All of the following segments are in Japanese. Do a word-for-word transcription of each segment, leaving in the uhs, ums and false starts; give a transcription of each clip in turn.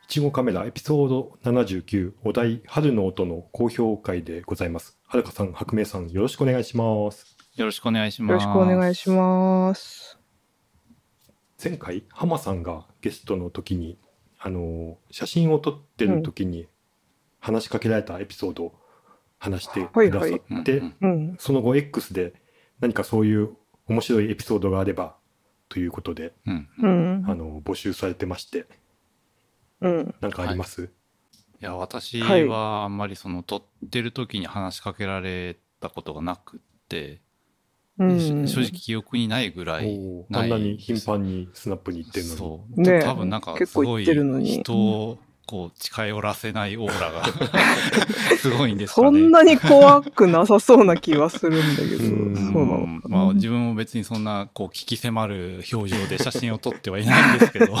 いちごカメラエピソードななじゅうきゅうお題春の音の高評会でございます。はるかさん、白明さん、よろしくお願いします。 よろしくお願いします。 よろしくお願いします。 前回浜さんがゲストの時にあの写真を撮ってる時に話しかけられたエピソードを話してくださって、 はいはいうん、 その後 X で何かそういう面白いエピソードがあればということで、 うんうん、 あの募集されてまして、 うん、 なんかあります？ はい、いや私はあんまりその撮ってる時に話しかけられたことがなくって、うん、正直記憶にないぐらいない。 あんなに頻繁にスナップに行ってるのに。 そう、ね、多分なんかすごい人をこう近寄らせないオーラがすごいんですかね。 そんなに怖くなさそうな気はするんだけど、 うんそうなのかな。 まあ自分も別にそんなこう聞き迫る表情で写真を撮ってはいないんですけど。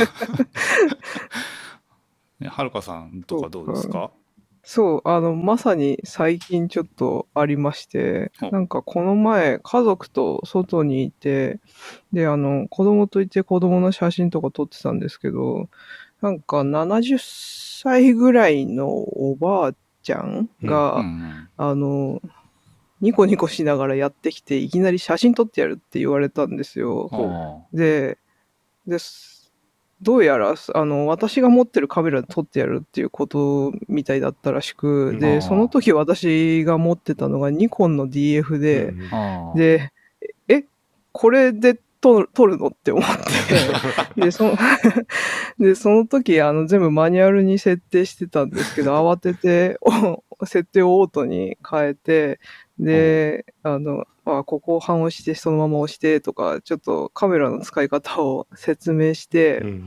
ね、はるかさんとかどうですか？ そう、あの、まさに最近ちょっとありまして、なんかこの前家族と外にいて、で、あの、子供といて子供の写真とか撮ってたんですけど、なんかななじゅっさいぐらいのおばあちゃんが、うんうん、あの、ニコニコしながらやってきて、いきなり写真撮ってやるって言われたんですよ。で、で、どうやら、あの、私が持ってるカメラで撮ってやるっていうことみたいだったらしく、で、その時私が持ってたのがニコンの ディーエフ で、で、え、これで撮るのって思ってで、そので、その時、あの、全部マニュアルに設定してたんですけど、慌てて、設定をオートに変えて、で、あの、あ、ここを半押してそのまま押してとか、ちょっとカメラの使い方を説明して、うんうん、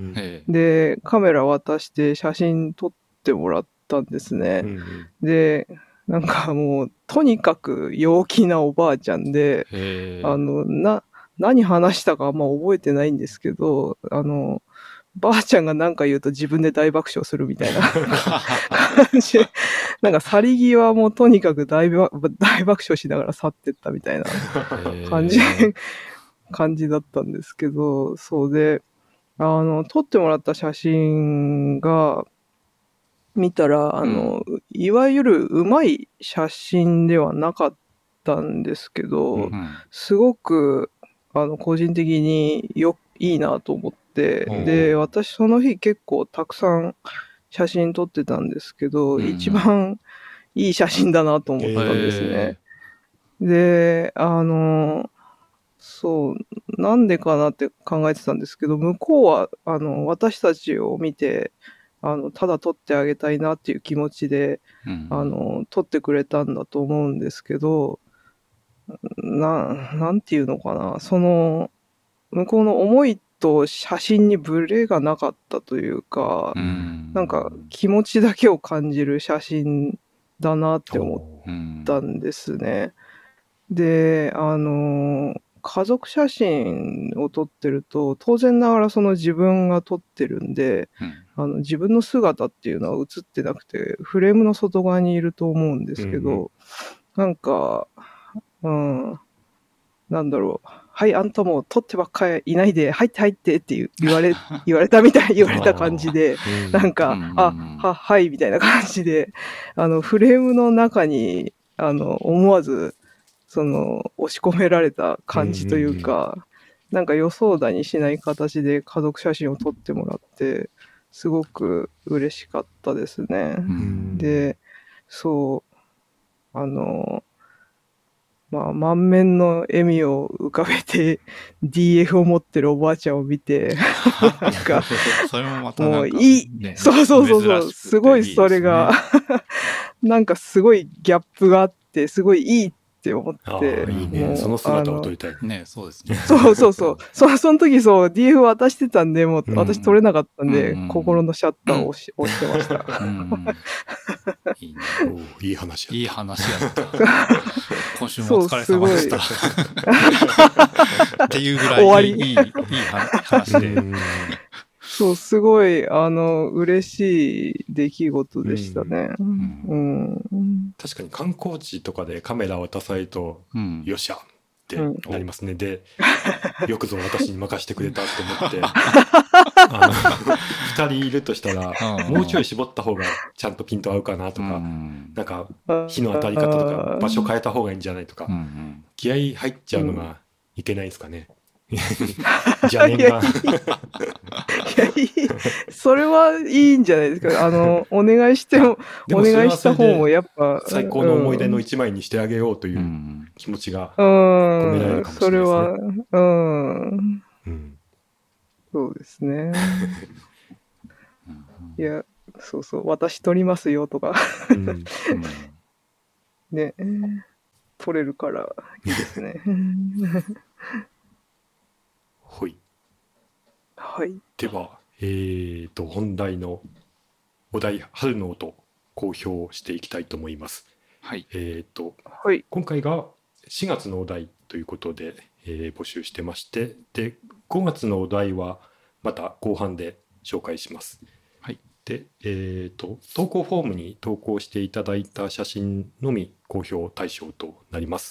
で、カメラ渡して写真撮ってもらったんですね。うんうん、で、なんかもう、とにかく陽気なおばあちゃんで、あの、な、何話したかあんま覚えてないんですけど、あの、ばあちゃんが何か言うと自分で大爆笑するみたいな感じ。なんか去り際もとにかく大爆笑しながら去ってったみたいな感じ、感じだったんですけど、そうで、あの、撮ってもらった写真が見たら、あの、うん、いわゆるうまい写真ではなかったんですけど、うん、すごく、あの、個人的によ、いいなと思って、で、私その日結構たくさん写真撮ってたんですけど、うん、一番いい写真だなと思ったんですね。で、あの、そう、なんでかなって考えてたんですけど、向こうは、あの、私たちを見て、あの、ただ撮ってあげたいなっていう気持ちで、うん、あの、撮ってくれたんだと思うんですけど、な、なんていうのかな、その、向こうの思いと写真にブレがなかったというか、うん、なんか気持ちだけを感じる写真だなって思ったんですね。で、あの、家族写真を撮ってると、当然ながらその自分が撮ってるんで、うん、あの自分の姿っていうのは映ってなくて、フレームの外側にいると思うんですけど、うんうん、なんか、うん、なんだろう。はい、あんたもう撮ってばっかりいないで、入って入ってって言われ、言われたみたい、言われた感じで、なんか、あ、は、はい、みたいな感じで、あの、フレームの中に、あの、思わず、その、押し込められた感じというか、なんか予想だにしない形で家族写真を撮ってもらって、すごく嬉しかったですね。で、そう、あの、まあ、満面の笑みを浮かべて ディーエフ を持ってるおばあちゃんを見て、なんか、 それもまたなんか、 もういい、ね、そうそうそうそう、すごいそれが、なんかすごいギャップがあって、すごいいいって思って、 いいね、その姿を撮りたい。 ね、そうですね。 そうそうそう。そ, その時そう、ディーエフ 渡してたんで、もう私撮れなかったんで、うん、心のシャッターを押し、押してました。うんいいね。いい話やった。 いい話やった。今週もお疲れ様でした。っていうぐらい終わりいい、いい話で。 そう、すごい、あの、嬉しい出来事でしたね。うんうんうん、確かに観光地とかでカメラを渡されると、うん、よっしゃってなりますね。うん、で、よくぞ私に任せてくれたと思って、あの、 ふたりいるとしたら、もうちょい絞った方がちゃんとピント合うかなとか、なんか火の当たり方とか場所変えた方がいいんじゃないとか、気合い入っちゃうのがいけないですかね。邪念が。いや、いい。それはいいんじゃないですか。あの、お願いしても、お願いした方もやっぱ。 最高の思い出の一枚にしてあげようという気持ちが込められるかもしれないですね。それは、うん。うん、 そうですね。いや、そうそう、私撮りますよとか、うん、ね、撮れるからいいですね。 はい。 はい。 では、えーと、本題のお題、春の音、公表していきたいと思います。 はい。 えーと、 はい、 今回がしがつのお題ということで、えー、募集してまして、で、ごがつのお題はまた後半で紹介します。 はい。 で、えーと、投稿フォームに投稿していただいた写真のみ公表対象となります。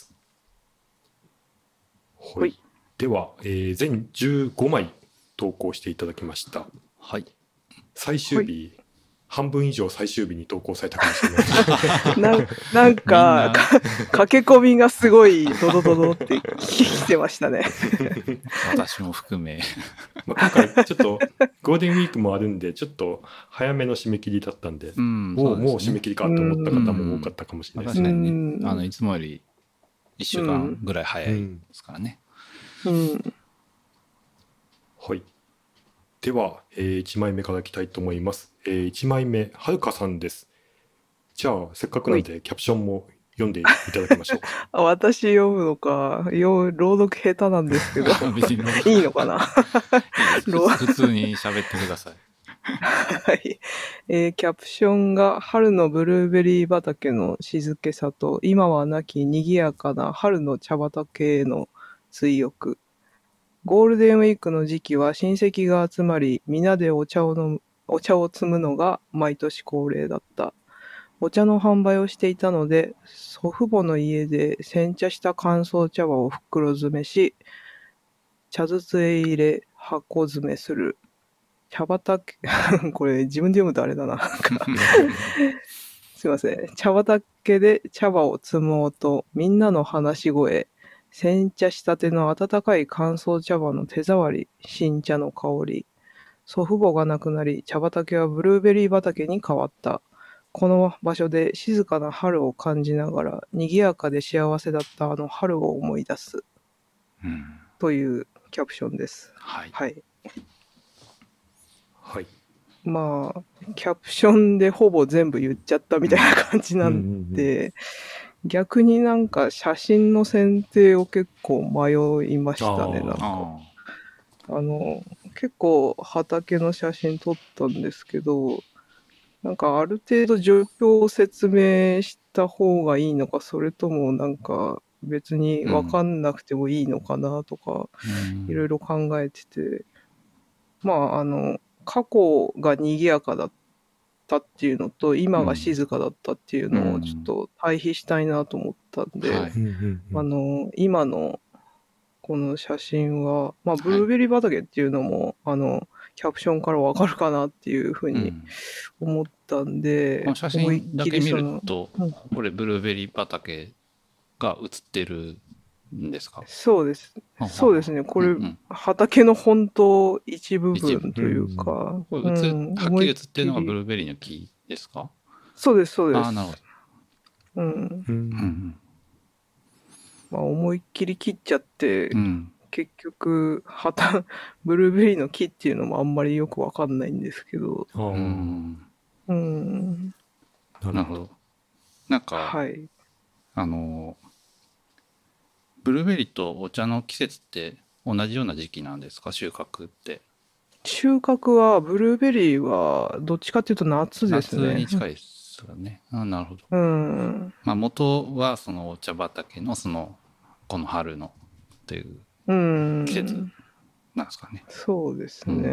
はい。はい、では、えー、全じゅうごまい投稿していただきました。 はい。 最終日、はい、半分以上最終日に投稿されたかもしれない。 な, なんか駆け込みがすごいドドドドって来てましたね。 私も含め。 まあ今回ちょっとゴールデンウィークもあるんで、ちょっと早めの締め切りだったんで、うん、もう、もう締め切りかと思った方も多かったかもしれないですね。 確かにね、あのいつもよりいっしゅうかんぐらい早いですからね。 うんうん、 はい。では、えー、いちまいめからいきたいと思います。えー、いちまいめ、はるかさんです。じゃあ、せっかくなんで、キャプションも読んでいただきましょうか。 あ、私読むのか。よ朗読下手なんですけど。いいのかな。 普通に喋ってください。 はい、えー。キャプションが、春のブルーベリー畑の静けさと、今はなき賑やかな春の茶畑への追憶。ゴールデンウィークの時期は親戚が集まり、皆でお茶を飲む、お茶を摘むのが毎年恒例だった。お茶の販売をしていたので、祖父母の家で煎茶した乾燥茶葉を袋詰めし、茶筒へ入れ箱詰めする。茶畑、これ自分で読むとあれだな。すいません。茶畑で茶葉を摘もうと、みんなの話し声。煎茶したての温かい乾燥茶葉の手触り、新茶の香り。祖父母が亡くなり、茶畑はブルーベリー畑に変わった。この場所で静かな春を感じながら、賑やかで幸せだったあの春を思い出す。うん、というキャプションです。 はい。 はい。 はい。 まあ、キャプションでほぼ全部言っちゃったみたいな感じなんで、うんうんうんうん、逆になんか写真の選定を結構迷いましたね。なんかあの結構畑の写真撮ったんですけど、なんかある程度状況を説明した方がいいのか、それともなんか別に分かんなくてもいいのかなとか、いろいろ考えてて、まああの過去が賑やかだったっていうのと今が静かだったっていうのをちょっと対比したいなと思ったんで、うんはい、あの今のこの写真は、まあ、ブルーベリー畑っていうのも、はい、あのキャプションからわかるかなっていうふうに思ったんで、うん、 この写真だけ見ると、うん、これブルーベリー畑が写ってるんですか？ そうです。そうですね。これ、うんうん、畑の本当一部分というか。 これ、うん、はっきり写ってるのがブルーベリーの木ですか？ そうです、そうです。 ああ、なるほど。 うん。うんうんまあ、思いっきり切っちゃって、うん、結局旗ブルーベリーの木っていうのもあんまりよくわかんないんですけど、 うん、 うん、 なるほど。なんか、 はい、 あのブルーベリーとお茶の季節って同じような時期なんですか？収穫って。 収穫はブルーベリーはどっちかっていうと夏ですね。 夏に近いですよね。あ、なるほど。 うん。 まあ元はそのお茶畑のそのこの春のという季節なんですかね。 うん、そうですね。うん、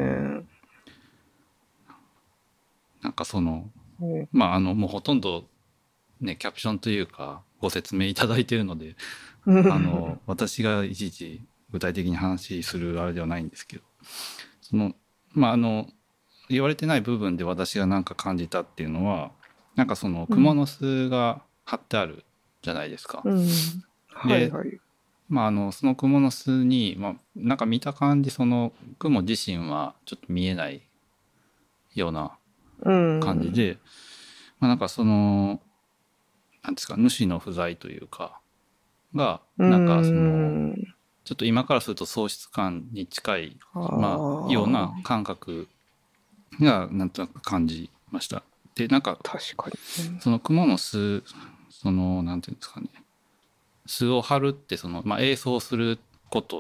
なんかその、うん、まああのもうほとんどねキャプションというかご説明いただいているので、あの私がいちいち具体的に話するあれではないんですけど、そのまああの言われてない部分で私がなんか感じたっていうのは、なんかその蜘蛛の巣が貼ってあるじゃないですか。 うん、はいはい。 まあ、あのその蜘蛛の巣に、まあ、なんか見た感じその蜘蛛自身はちょっと見えないような感じで、うん、まあ、なんかそのなんですか、主の不在というかがなんかそのちょっと今からすると喪失感に近い、まあ、ような感覚がなんとなく感じました。でなんか確かにその蜘蛛の巣、そのなんていうんですかね、巣を張るってその、まあ、営巣することって、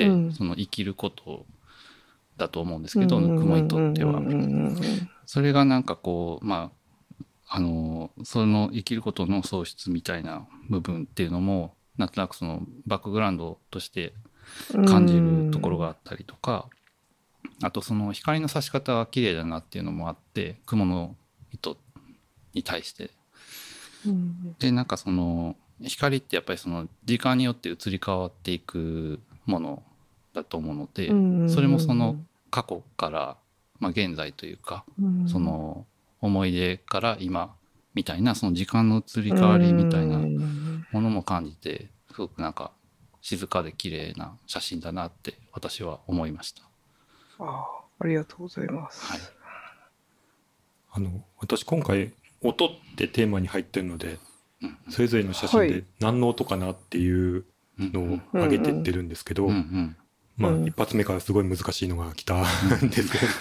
うん、その生きることだと思うんですけど、蜘蛛にとっては。それがなんかこう、まあ、あのその生きることの喪失みたいな部分っていうのもなんとなくそのバックグラウンドとして感じるところがあったりとか、あとその光の差し方が綺麗だなっていうのもあって、蜘蛛の糸に対して。でなんかその光ってやっぱりその時間によって移り変わっていくものだと思うので、それもその過去から、まあ、現在というか、その思い出から今みたいなその時間の移り変わりみたいなものも感じて、すごくなんか静かで綺麗な写真だなって私は思いました。 ああ、ありがとうございます。はい、 あの私今回音ってテーマに入ってるので、それぞれの写真で何の音かなっていうのを上げてってるんですけど、まあ一発目からすごい難しいのが来たんですけど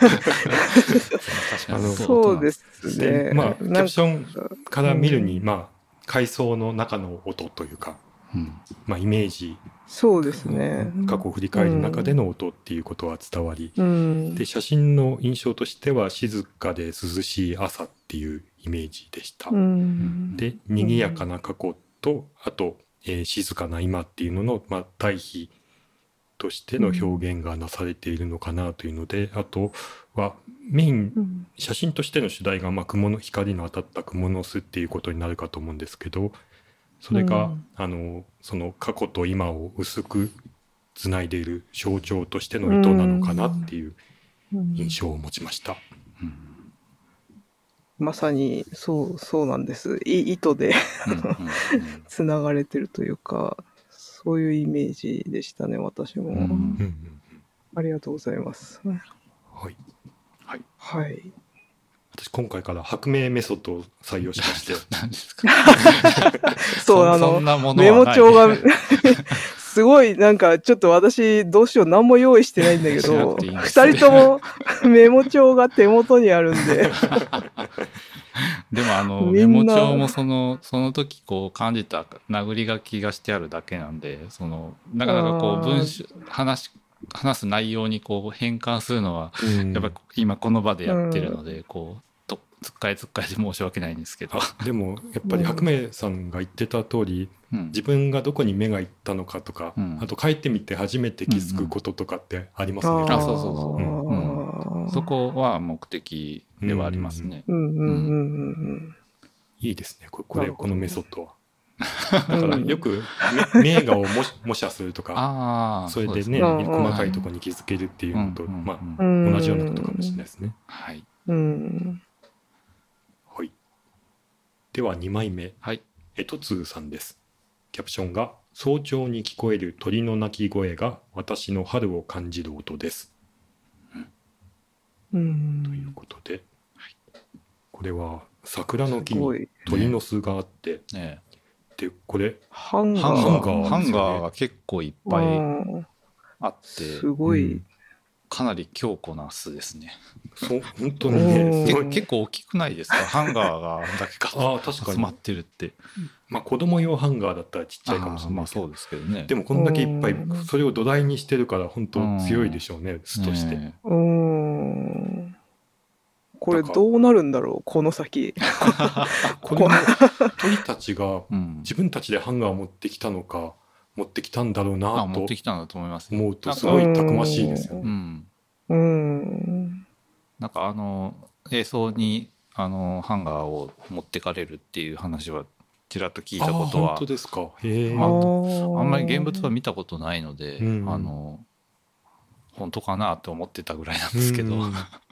あのそうですね。 まあキャプションから見るに、まあ階層の中の音というか、まあイメージ、 そうですね。 過去を振り返る中での音っていうことは伝わり、で写真の印象としては静かで涼しい朝っていうイメージでした。で賑やかな過去と、あと、えー、静かな今っていうのの、まあ、対比としての表現がなされているのかなというので、あとはメイン写真としての主題が、まあ、雲の光の当たった蜘蛛の巣っていうことになるかと思うんですけど、それが、うん、あのその過去と今を薄くつないでいる象徴としての糸なのかなっていう印象を持ちました。うんうんうん、まさにそうそうなんです。い糸でつながれてるというか、そういうイメージでしたね、私も。うんうん、ありがとうございます。 はいはいはい。 私今回から白明メソッドを採用しまして何ですかそうあのメモ帳がすごいなんかちょっと私どうしよう何も用意してないんだけどふたりともメモ帳が手元にあるんででもあのメモ帳もそのその時こう感じた殴り書きがしてあるだけなんで、そのなかなかこう文章話話す内容にこう変換するのはやっぱり今この場でやってるので、こうとつっかえつっかえで申し訳ないんですけど、 でもやっぱり白明さんが言ってた通り、うん、自分がどこに目がいったのかとか、うん、あと帰ってみて初めて気づくこととかってありますね。 うんうん、あそうそうそう、うんうん、そこは目的ではありますね。 いいですねこれこのメソッドは。だからよく名画を模写するとか、それでね細かいところに気づけるっていうのと、まあ同じようなことかもしれないですね。 はい。 はい。ではにまいめ、 はい、 えとつーさんです。キャプションが早朝に聞こえる鳥の鳴き声が私の春を感じる音です。 うん、 ということで、はい、これは桜の木に鳥の巣があって。ねねでこれハンガーハンガー、ハンガーが結構いっぱいあって、 すごい、うん、 かなり強固な巣ですね。 そう本当にねすごい結構大きくないですかハンガーがだけかあ確かに集まってるって。 まあ子供用ハンガーだったらちっちゃいかもしれないけど、 まあそうですけどね。 でもこんだけいっぱいそれを土台にしてるから本当強いでしょうね、巣として。 ね、うんこれどうなるんだろうこの先これも鳥たちが自分たちでハンガーを持ってきたのか持ってきたんだろうなと持ってきたんだと思います、 ね、思うとすごいたくましいですよね。 うんうんなんかあの映像にあのハンガーを持ってかれるっていう話はちらっと聞いたことは。 あ本当ですか。へまあ、あんまり現物は見たことないので、うん、あの本当かなと思ってたぐらいなんですけど、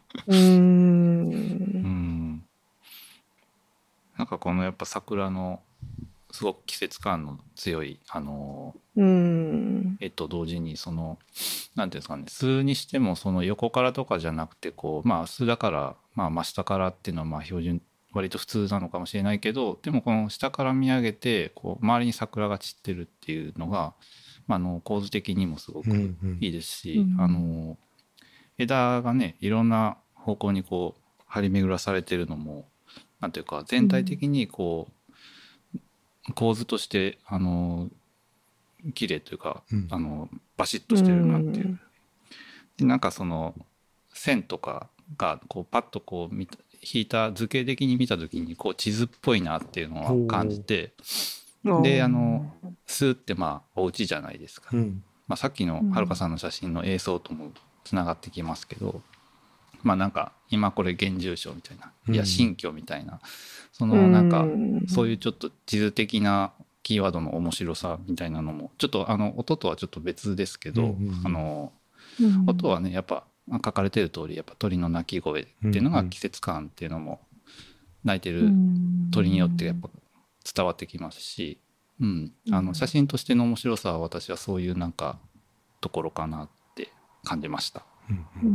うーん。 うんなんかこのやっぱ桜のすごく季節感の強いあのうん絵と同時にそのなんていうんですかね巣にしてもその横からとかじゃなくてこうまあ巣だからまあ真下からっていうのはまあ標準割と普通なのかもしれないけどでもこの下から見上げてこう周りに桜が散ってるっていうのが、まあ、あの構図的にもすごくいいですし、 うんうん、 あの枝がねいろんな方向にこう張り巡らされてるのもなんていうか全体的にこう構図としてあの綺麗というか、うん、あのバシッとしてるなっていう、うん、でなんかその線とかがこうパッとこう見た引いた図形的に見た時にこう地図っぽいなっていうのを感じてであの巣ってまあお家じゃないですか、うんまあ、さっきのはるかさんの写真の映像ともつながってきますけど、まあなんか今これ現住所みたいな、いや新居みたいなそのなんかそういうちょっと地図的なキーワードの面白さみたいなのもちょっとあの音とはちょっと別ですけど、あの音はねやっぱ書かれてる通りやっぱ鳥の鳴き声っていうのが季節感っていうのも鳴いてる鳥によってやっぱ伝わってきますし、うん、あの写真としての面白さは私はそういうなんかところかなって感じました。うんうん、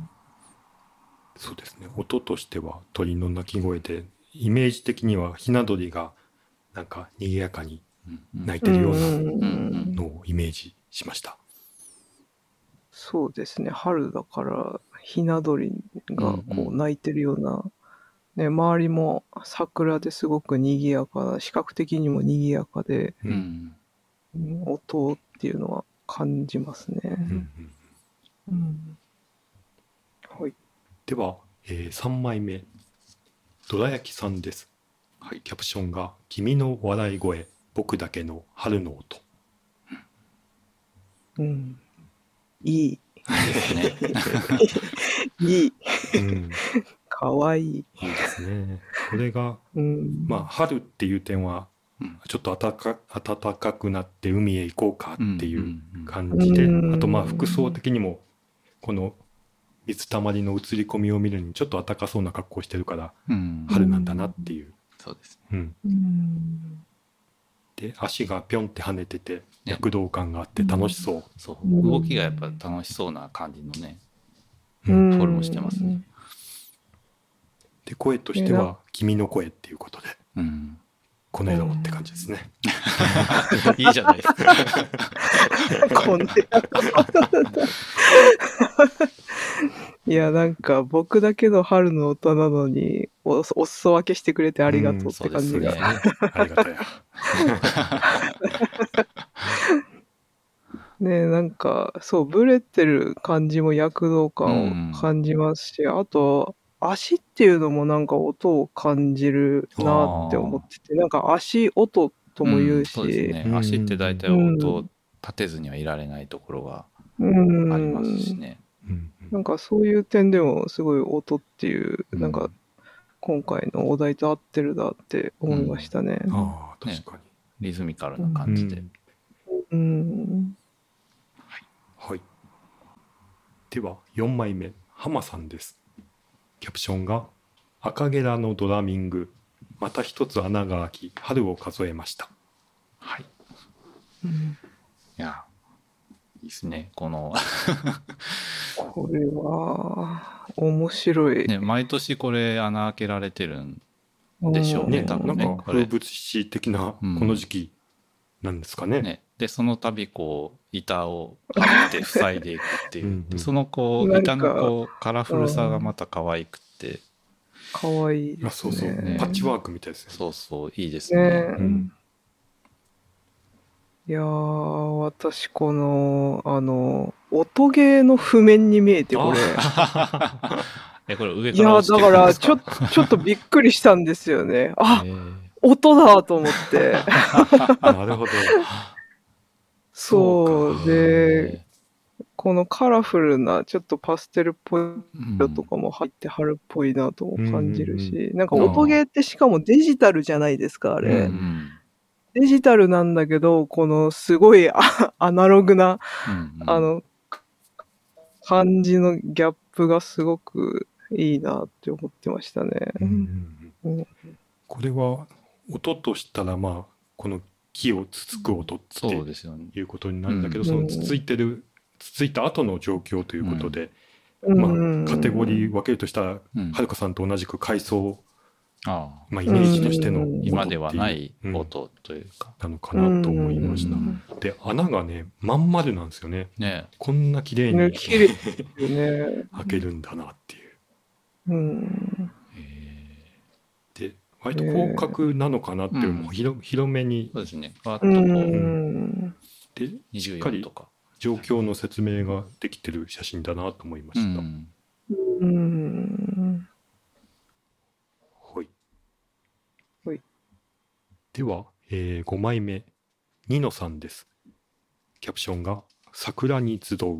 そうですね。音としては鳥の鳴き声でイメージ的にはひな鳥がなんか賑やかに鳴いてるようなのをイメージしました。 そうですね。春だからひな鳥がこう鳴いてるような、うんうんね、周りも桜ですごく賑やかな視覚的にも賑やかで、うんうん、音っていうのは感じますね。うんうんうんはい、では、えー、さんまいめどら焼きさんです、はい、キャプションが君の笑い声僕だけの春の音、 うん、いいですねいい、うん、かわいい。 いいですね。これが、うん、まあ春っていう点はちょっと暖か、暖かくなって海へ行こうかっていう感じで、うんうんうん、あとまあ服装的にもこの水たまりの映り込みを見るにちょっと暖かそうな格好してるから春なんだなっていう、うん、 そうですね、うんうん、で足がピョンって跳ねてて躍動感があって楽しそう、ね、 そう動きがやっぱ楽しそうな感じのね、うん、フォルムしてますね。 で声としては君の声っていうことで、うん、この野郎って感じですね。 いいじゃないですか。 この野郎いやなんか僕だけの春の音なのに お, お裾分けしてくれてありがとうって感じが、うんね、 ありがたやねえなんかそうブレてる感じも躍動感を感じますし、うん、あと足っていうのもなんか音を感じるなって思っててなんか足音とも言うし、うん、そうですね、足って大体音を立てずにはいられないところがありますしね、 うんうん、なんかそういう点でもすごい音っていう、うん、なんか今回のお題と合ってるだって思いましたね、うん、 ああ確かに、ね、 リズミカルな感じで、 うん、うんはいはい、ではよんまいめ浜さんです。キャプションが赤ゲラのドラミングまた一つ穴が開き春を数えました。 はい、うん、いやいいですねこのこれは面白い、 ね、毎年これ穴開けられてるんでしょうね、多分ね。 なんか風物詩的なこの時期なんですかね。うん、ねでその度こう板を張って塞いでいくっていう、うん、そのこう板のこうカラフルさがまた可愛くて可愛いですね。 そうそう、ね、パッチワークみたいですね。 そうそういいですね。ねうん、 いやー私このあの音ゲーの譜面に見えてこれえこれ上から落ちてるんですか。 いやだからちょちょっとびっくりしたんですよね。あ、音だと思ってなるほど。 そうでこのカラフルなちょっとパステルっぽい色とかも入って春っぽいなとも感じるし、うんうん、なんか音ゲーってしかもデジタルじゃないですかあれ、うんうん、デジタルなんだけどこのすごいアナログな、うんうん、あの感じのギャップがすごくいいなって思ってましたね。うんうんうん、これは音としたらまあこの木をつつく音っていうことになるんだけど、そのつついてるつついた後の状況ということで、うん、まあカテゴリー分けるとしたら、うん、はるかさんと同じく階層、あまあ、イメージとしての音今ではない音というか、 うん、なのかなと思いました。で穴がねまん丸なんですよね。 ねこんな綺麗に、 ね、綺麗ですよね開けるんだなっていう。 うん、 で割と広角なのかなっていう、もう 広, 広めにそうですねバッとこう、うん、 でしっかり状況の説明ができてる写真だなと思いました。うんうんはい、 はい、 では、えー、ごまいめニノさんです。キャプションが桜に集うという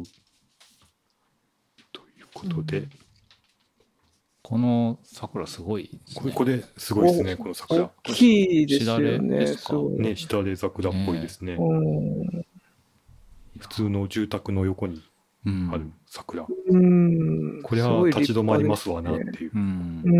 ことで、うん、 この桜すごいですね。 これすごいですね。この桜大きいですよね。 しだれね、しだれ桜っぽいですね。ね普通の住宅の横にある桜、うん、これは立ち止まりますわなっていう。うんうん、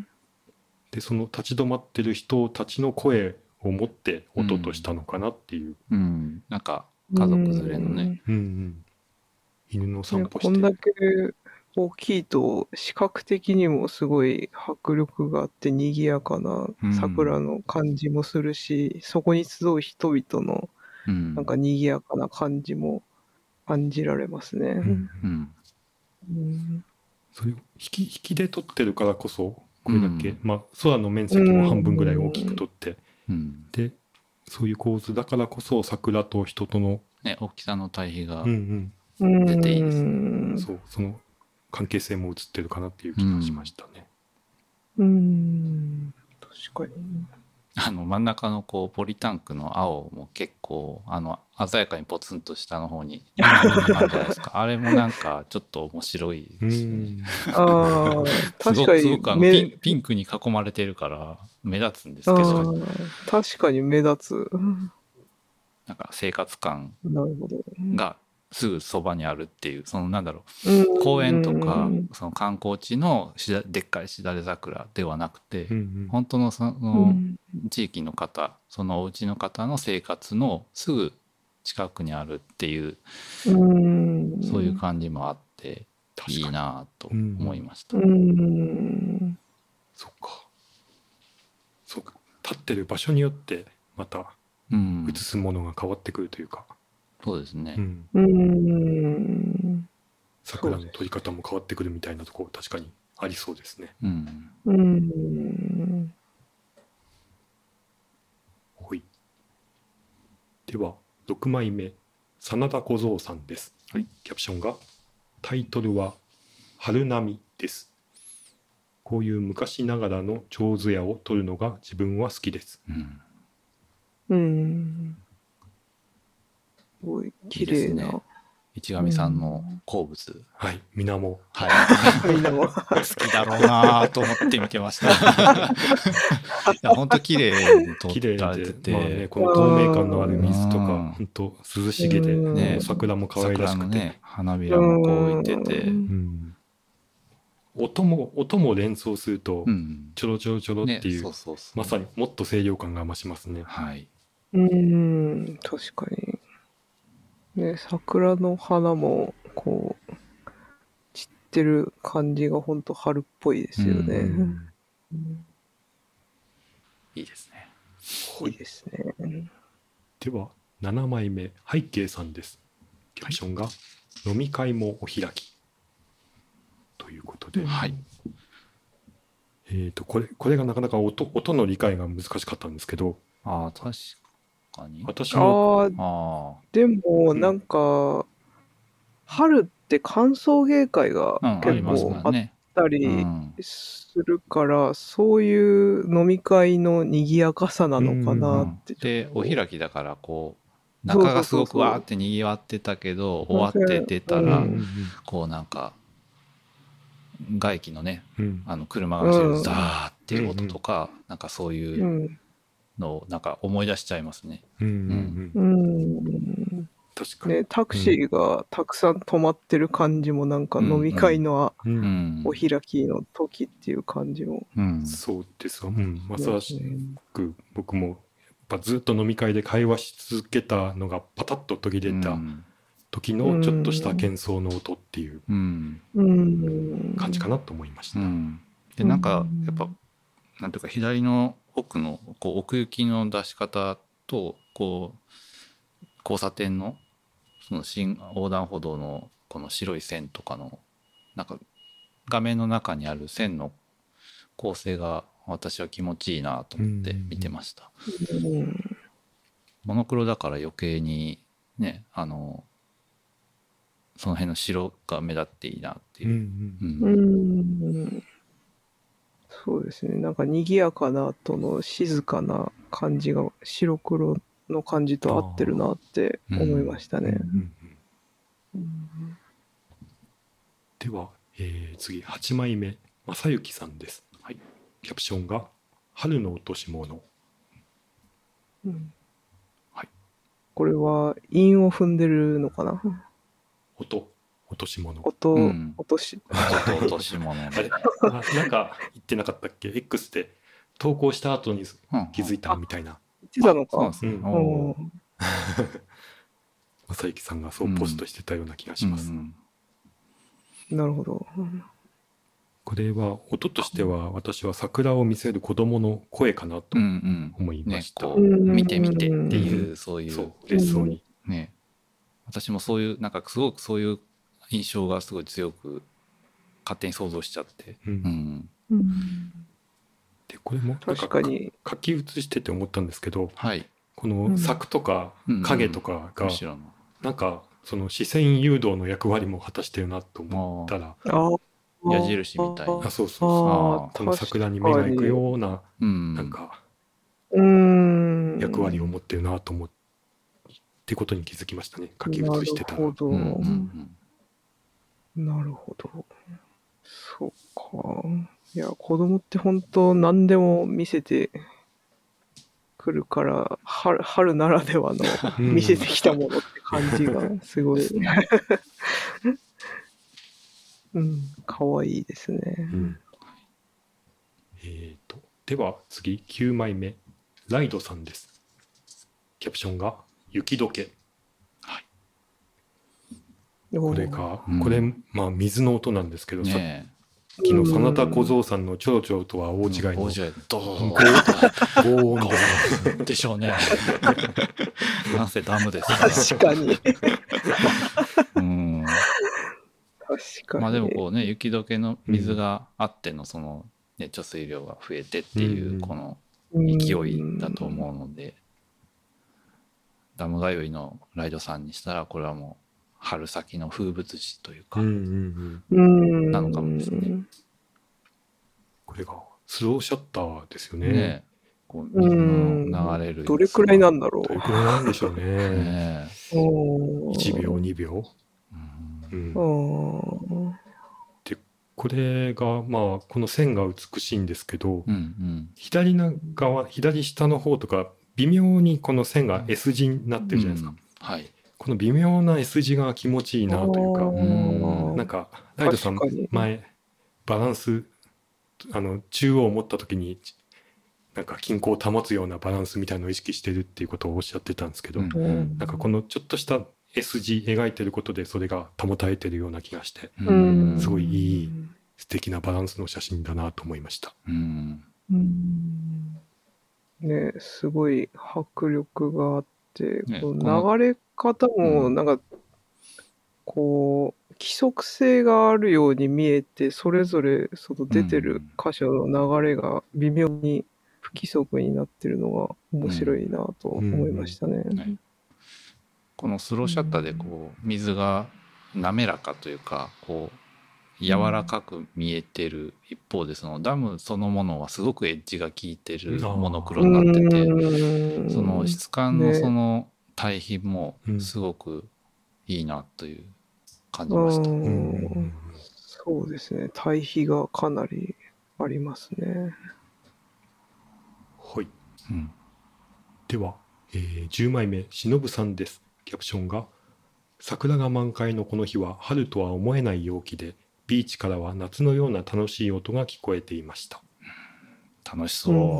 でその立ち止まってる人たちの声を持って音としたのかなっていう、 うんうん、なんか家族連れのね、 うんうん、犬の散歩して、 こんだけ大きいと視覚的にもすごい迫力があって賑やかな桜の感じもするし、うん、そこに集う人々のなんか賑やかな感じも感じられますね。うんうんうん、それを引き引きで撮ってるからこそこれだけ、うん、まあ空の面積も半分ぐらい大きく撮って、うん、でそういう構図だからこそ桜と人との、 ね、大きさの対比が出ていいですね。 うんうん、そうその関係性も映ってるかなっていう気がしましたね。 うん、うん確かに。 あの真ん中のこうポリタンクの青も結構あの鮮やかにポツンと下の方にあるじゃないですか。あれもなんかちょっと面白いですね。 ああ確かにすごくあのピン、ピンクに囲まれてるから目立つんですけど、 確かに目立つ。 なんか生活感がすぐそばにあるっていう、そのなんだろう、公園とかその観光地のしだでっかいしだれ桜ではなくて、うんうん、本当のその地域の方、そのお家の方の生活のすぐ近くにあるっていう、うんそういう感じもあっていいなと思いました。うんうんそっか。そうか。立ってる場所によってまた映すものが変わってくるというか。 そうですね。 うん。 桜の撮り方も変わってくるみたいなところ確かにありそうですね。 うん。うんほい。ではろくまいめ真田小僧さんです。はい。キャプションがタイトルは春波です。こういう昔ながらの手水屋を撮るのが自分は好きです。うん。 うんすごい綺麗な。いいね、 市上さんの好物。うん、 はい、水面。 はい。水面。好きだろうなと思って見てました。いや、本当綺麗に撮られてて。 まあね、この透明感のある水とか、本当涼しげで、ね、桜も可愛らしくて。ね、 花びらもこう置いてて。うん音も音も連想すると、うん、ちょろちょろちょろっていう、ね、そうそうそう、まさにもっと清涼感が増しますね。 はい。 うん、確かに。ね、桜の花もこう散ってる感じが本当春っぽいですよね。うんうん、 いいですね。 いいですね。 ではななまいめ背景さんです。キャプションが、はい、飲み会もお開きということで、 はい、 えーとこれこれがなかなか 音, 音の理解が難しかったんですけど、 あ確かに私もあでもなんか、うん、春って歓送迎会が結構あったりするから、うんうん、そういう飲み会の賑やかさなのかなって、うんうん、 でお開きだからこう中がすごくわーって賑わってたけど終わって出たら、うん、こうなんか外気のね、うん、あの車が走るザーっていう音とか、うん、なんかそういうのをなんか思い出しちゃいますね。うんうんうんうん、 確かに。 ね、タクシーがたくさん止まってる感じもなんか飲み会のうんうんお開きの時っていう感じも。 うん。 そうですわ。うん。まさしく僕もやっぱずっと飲み会で会話し続けたのがパタッと途切れた時のちょっとした喧騒の音っていううん。 感じかなと思いました。 うん。で、なんかやっぱ、なんていうか左の奥のこう奥行きの出し方と、こう、交差点のその新横断歩道のこの白い線とかのなんか画面の中にある線の構成が私は気持ちいいなと思って見てました。モノクロだから余計にね、あのその辺の白が目立っていいなっていう。 うんうん、そうですね。なんか賑やかなとの静かな感じが白黒の感じと合ってるなって思いましたね。 では、えー、次はちまいめ正幸さんです。はい、キャプションが春の落とし物。 うん、はい。これは韻を踏んでるのかな。 音落とし物。 音、うん、落とし音落とし物。あれあなんか言ってなかったっけ X で投稿した後に気づいたみたいな。 言ってたのか。 正幸さんがそうポストしてたような気がします。うんうん、なるほど。 これは音としては私は桜を見せる子供の声かなと思いました。 うんうんね、見て見てっていう、そういう。 そう、嬉しそうに。 ね。私もそういう、なんかすごくそういう印象がすごい強く勝手に想像しちゃって。うんうん、 で、これも確かに書き写してて思ったんですけど、 はい、 この柵とか影とかが、なんかその視線誘導の役割も果たしてるなと思ったら、 矢印みたいな。 あ、そうそうそう。この桜に目が行くような、なんか、役割を持ってるなと思って、ってことに気づきましたね。書き写してたら。 なるほど。うんうんうん、なるほど。そうか。いや、子供って本当何でも見せてくるから、春、春ならではの見せてきたものって感じがすごい。うん、かわいいですね。うん、 えっと、では次、きゅうまいめ、ライドさんです。キャプションが、雪解け。はい。これが、うん、これ、まあ、水の音なんですけど、ね、昨日、真田小僧さんのちょろちょろとは大違いの、うん、 大違い、ドーン、 高音でしょうね。なんせダムですから。 確かに。 うん。 確かに。 まあでもこうね、雪解けの水があってのその、ね、貯水量が増えてっていうこの勢いだと思うので、ダム通いのライドさんにしたらこれはもう春先の風物詩というか、なのかもですね。 これがスローシャッターですよね。 ね、こう水の流れる。 どれくらいなんだろう。 どれくらいなんでしょうね。ねいちびょうにびょう。うん、でこれがまあこの線が美しいんですけど、うんうん、左側左下の方とか微妙にこの線が S 字になってるじゃないですか、うんはい、この微妙な S 字が気持ちいいなというか、うんなんかライドさん前バランスあの中央を持った時になんか均衡を保つようなバランスみたいなのを意識してるっていうことをおっしゃってたんですけど、うん、なんかこのちょっとした S 字描いてることでそれが保たれてるような気がして、うん、すごいいい素敵なバランスの写真だなと思いました。うんうんね、すごい迫力があって、ね、この流れ方もなんか、うん、こう規則性があるように見えて、それぞれその出てる箇所の流れが微妙に不規則になってるのが面白いなと思いましたね。うんうんね、 このスローシャッターでこう水が滑らかというかこう柔らかく見えてる一方で、そのダムそのものはすごくエッジが効いてるモノクロになってて、その質感のその対比もすごくいいなという感じました。うんうん、 そうですね、対比がかなりありますね。 はい、うん、では、えー、じゅうまいめしのぶさんです。キャプションが桜が満開のこの日は春とは思えない陽気で、ビーチからは夏のような楽しい音が聞こえていました。 楽しそう。うん、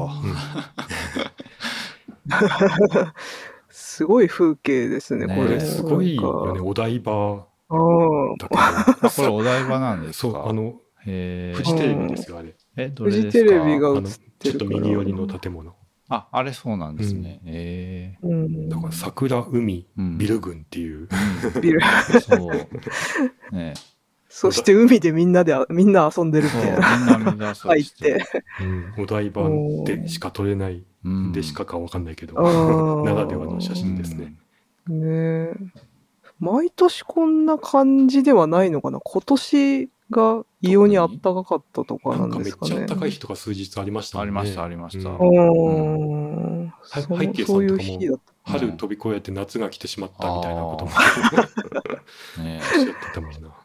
すごい風景ですね、 ね、 これ。 すごいよね、お台場だけど。これお台場なんですか？ そう、あの、フジテレビですよ、あれ。 え、どれですか？ フジテレビが映ってるから。 ちょっと右寄りの建物。 あ、あれそうなんですね。うん、えー、うん、 だから桜、海、うん、ビル群っていう。 ビル。 そう。ね。 そして海でみんなで、みんな遊んでるみたいな。 みんなみんな入って。 うん、お台場でしか撮れない、でしかかわかんないけど、ならではの写真ですね。 ねえ。毎年こんな感じではないのかな。今年が異様に暖かかったとかなんですかね。 なんかめっちゃ暖かい日とか数日ありましたもんね。 ありました、ありました。 うん。 背景さんとかも春飛び越えて夏が来てしまったみたいなこともねおっしゃってたもんな。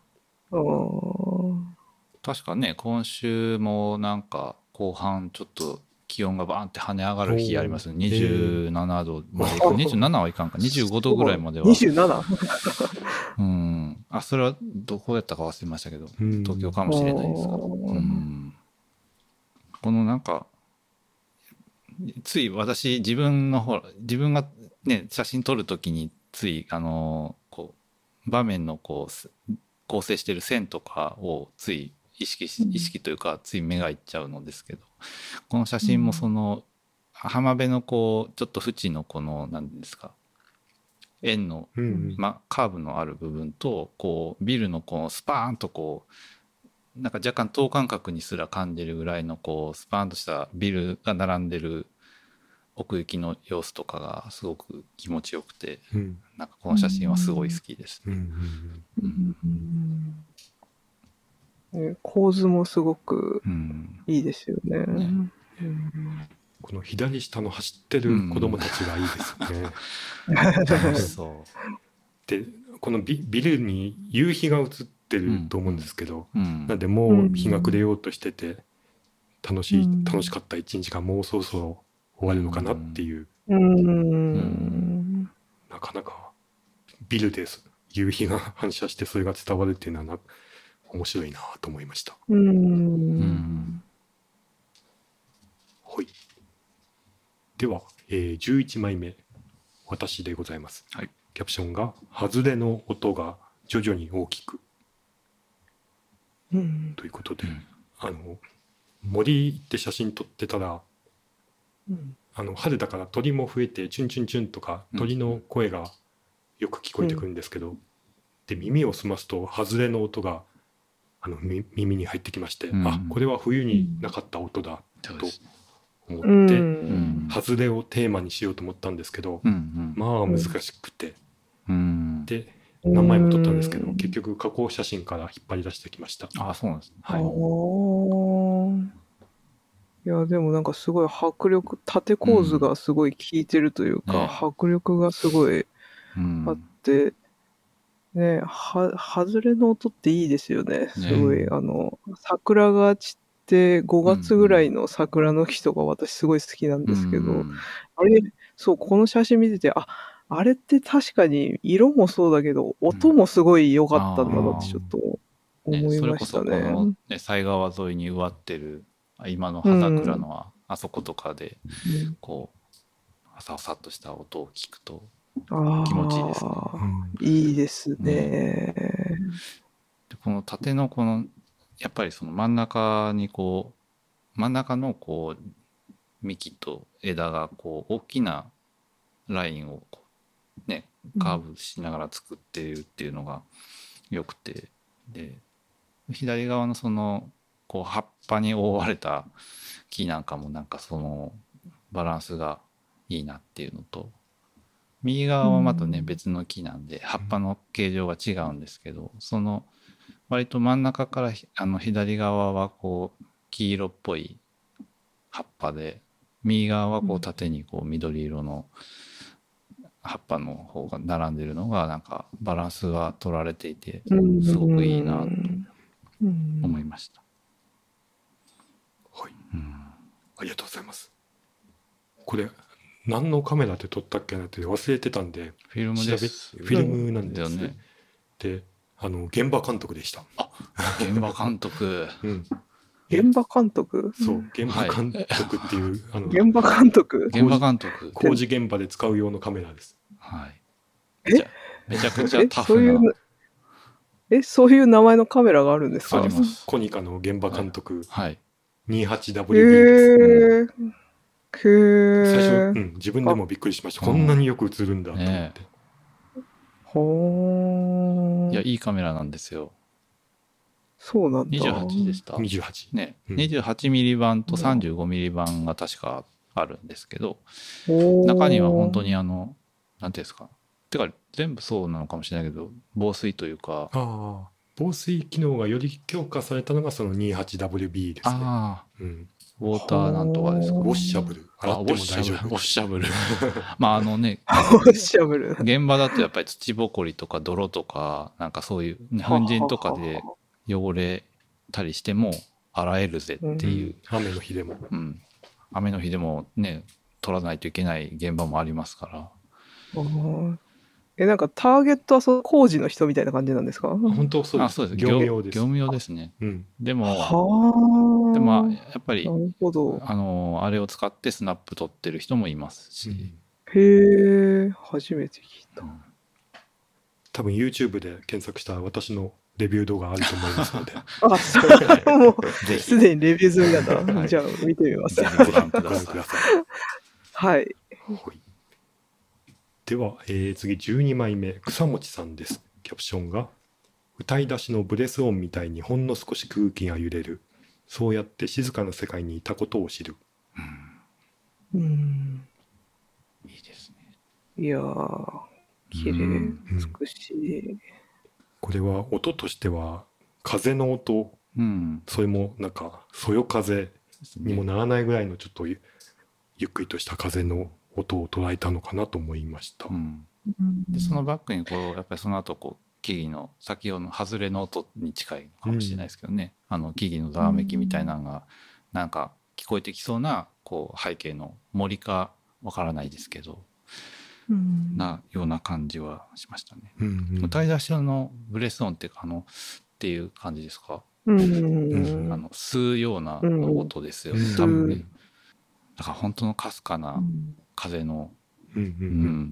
確かね、今週もなんか後半ちょっと気温がバーンって跳ね上がる日ありますね。にじゅうななどまでいく。にじゅうななはいかんか。にじゅうごどぐらいまでは。 にじゅうなな? うん。あ、それはどこやったか忘れましたけど、東京かもしれないですが。うん。このなんか、つい私、自分のほら、自分がね、写真撮るときについ、あの、こう、場面のこう、構成してる線とかをつい意識し、意識というか、つい目がいっちゃうのですけど、この写真もその、浜辺のこう、ちょっと縁のこの、何ですか、円の、ま、カーブのある部分と、こう、ビルのこう、スパーンとこう、なんか若干等間隔にすら感じるぐらいのこう、スパーンとしたビルが並んでる奥行きの様子とかがすごく気持ちよくて、うん、なんかこの写真はすごい好きですね。 構図もすごくいいですよね。うんねうん、この左下の走ってる子供たちがいいですね。うん、楽しそう。で、この ビ, ビルに夕日が映ってると思うんですけど、うん、なんでもう日が暮れようとしてて、楽しい、うん、楽しかった一日がもうそろそろ終わるのかなっていう、うんうん、なかなかビルで夕日が反射してそれが伝わるっていうのはな面白いなと思いました。うんうんはい、では、えー、じゅういちまいめ私でございます、はい、キャプションが外れの音が徐々に大きく、うん、ということで、うん、あの森行って写真撮ってたら、うん、あの春だから鳥も増えてチュンチュンチュンとか鳥の声がよく聞こえてくるんですけど、うん、で耳を澄ますと外れの音があの耳に入ってきまして、うん、あこれは冬になかった音だと思って、うん、外れをテーマにしようと思ったんですけど、うん、まあ難しくて、うん、で何枚も撮ったんですけど、結局加工写真から引っ張り出してきました。 あ、そうなんですね。 はい。いやでもなんかすごい迫力、縦構図がすごい効いてるというか、うんね、迫力がすごいあって、うん、ね、は外れの音っていいですよね。すごい、ね、あの桜が散ってごがつぐらいの桜の木とか私すごい好きなんですけど、うん、あれそうこの写真見ててああれって確かに色もそうだけど音もすごい良かったんだなってちょっと思いましたね。 ね、それこそこの、ね、犀川沿いに植わってる今の葉桜の、うん、あそことかで、うん、こうささっとした音を聞くと気持ちいいですね。 いいですね。 ねでこの縦のこのやっぱりその真ん中にこう真ん中のこう幹と枝がこう大きなラインをこうねカーブしながら作っているっていうのがよくて、で左側のそのこう葉っぱに覆われた木なんかもなんかそのバランスがいいなっていうのと、右側はまたね別の木なんで葉っぱの形状は違うんですけど、その割と真ん中からあの左側はこう黄色っぽい葉っぱで、右側はこう縦にこう緑色の葉っぱの方が並んでるのがなんかバランスが取られていてすごくいいなと思いました。 はい、うん、ありがとうございます。これ何のカメラで撮ったっけなって忘れてたんで、 フィルムです。 フィルムなんですね。 うん、 で、あの、現場監督でした。 あ、現場監督。 うん。 現場監督そう、現場監督っていう、はい、あの現場監督現場監督。 工事現場で使う用のカメラです。 はい。 えめちゃくちゃタフな。 そういう、え、そういう名前のカメラがあるんですか？ あります。 コニカの現場監督。 はい。 にじゅうはちダブリュービー です。 へー。へ最初、うん、自分でもびっくりしました。こんなによく映るんだと思って。ね、 ほー。 いや、いいカメラなんですよ。 そうなんだ。 にじゅうはちでした。 にじゅうはち。 ね、うん、にじゅうはちミリ版とさんじゅうごミリ版が確かあるんですけど、中には本当にあの、なんていうんですか。てか、全部そうなのかもしれないけど、防水というか。 ああ、防水機能がより強化されたのがその にじゅうはちダブリュービー ですね。 ああ、 うん。 ウォーターなんとかですか。 ウォッシャブル。洗っても大丈夫。 ウォッシャブル。まああのね、 ウォッシャブル。 現場だとやっぱり土ぼこりとか泥とか、なんかそういう粉塵とかで汚れたりしても洗えるぜっていう。 うん、雨の日でも。 うん。雨の日でもね、取らないといけない現場もありますから。 え、なんかターゲットはその工事の人みたいな感じなんですか？ 本当そうです。あ、 そうです。 業務用です。 業務用ですね。 うん。 でも、 はでもやっぱり、 なるほど。 あの、あれを使ってスナップ撮ってる人もいますし。うん、 へえ、初めて聞いた。うん、 多分 YouTube で検索した私のレビュー動画あると思いますので。 あ、そう。もう、すでにレビュー済みなんだ。はい、じゃあ、見てみます。 ぜひご覧ください。 はい。 では、えー、次じゅうにまいめ、草持さんです。キャプションが、歌い出しのブレス音みたいにほんの少し空気が揺れる。そうやって静かな世界にいたことを知る。 うん。うんいいですね。 いやー、綺麗、美しい、うん。 これは音としては、風の音、うん、それもなんか、そよ風にもならないぐらいのちょっと ゆ, ゆっくりとした風の音を捉えたのかなと思いました。うん、 でそのバックにこうやっぱりその後こう木々の先ほどの外れの音に近いかもしれないですけどね、うん、あの木々のざわめきみたいなのがなんか聞こえてきそうなこう背景の森かわからないですけど、うん、なような感じはしましたね。うんうん、歌い出しのブレス音ってあのっていう感じですか？うん、あの吸うような音ですよね、うん、多分ね。だから本当のかすかな風の、うんうんうん、